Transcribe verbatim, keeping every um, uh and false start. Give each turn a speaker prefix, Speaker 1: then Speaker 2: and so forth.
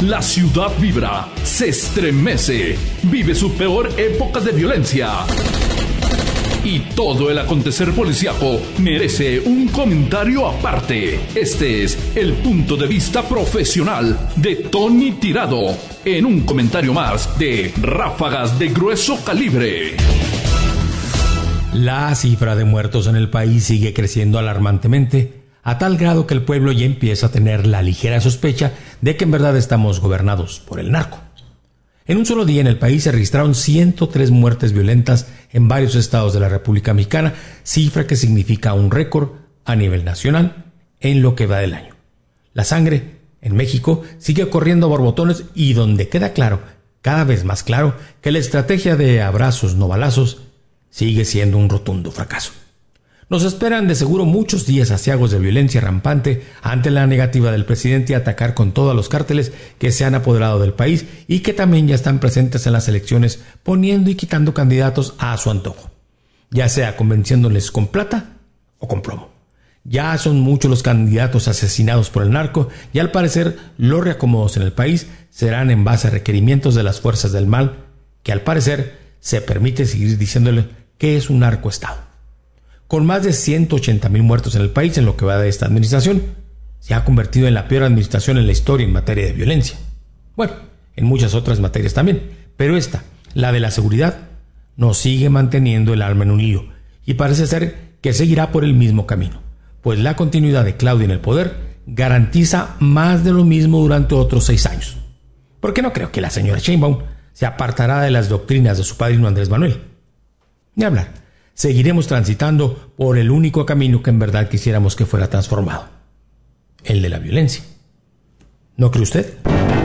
Speaker 1: La ciudad vibra, se estremece, vive su peor época de violencia. Y todo el acontecer policíaco merece un comentario aparte. Este es el punto de vista profesional de Tony Tirado, en un comentario más de Ráfagas de Grueso Calibre.
Speaker 2: La cifra de muertos en el país sigue creciendo alarmantemente, a tal grado que el pueblo ya empieza a tener la ligera sospecha de que en verdad estamos gobernados por el narco. En un solo día en el país se registraron ciento tres muertes violentas en varios estados de la República Mexicana, cifra que significa un récord a nivel nacional en lo que va del año. La sangre en México sigue corriendo a borbotones y donde queda claro, cada vez más claro, que la estrategia de abrazos no balazos sigue siendo un rotundo fracaso. Nos esperan de seguro muchos días aciagos de violencia rampante ante la negativa del presidente a atacar con todos los cárteles que se han apoderado del país y que también ya están presentes en las elecciones, poniendo y quitando candidatos a su antojo, ya sea convenciéndoles con plata o con plomo. Ya son muchos los candidatos asesinados por el narco y al parecer los reacomodos en el país serán en base a requerimientos de las fuerzas del mal, que al parecer se permite seguir diciéndole que es un narcoestado. Con más de ciento ochenta mil muertos en el país en lo que va de esta administración, se ha convertido en la peor administración en la historia en materia de violencia. Bueno, en muchas otras materias también, pero esta, la de la seguridad, nos sigue manteniendo el alma en un hilo y parece ser que seguirá por el mismo camino, pues la continuidad de Claudia en el poder garantiza más de lo mismo durante otros seis años. Porque no creo que la señora Sheinbaum se apartará de las doctrinas de su padrino Andrés Manuel. Ni hablar. Seguiremos transitando por el único camino que en verdad quisiéramos que fuera transformado, el de la violencia. ¿No cree usted?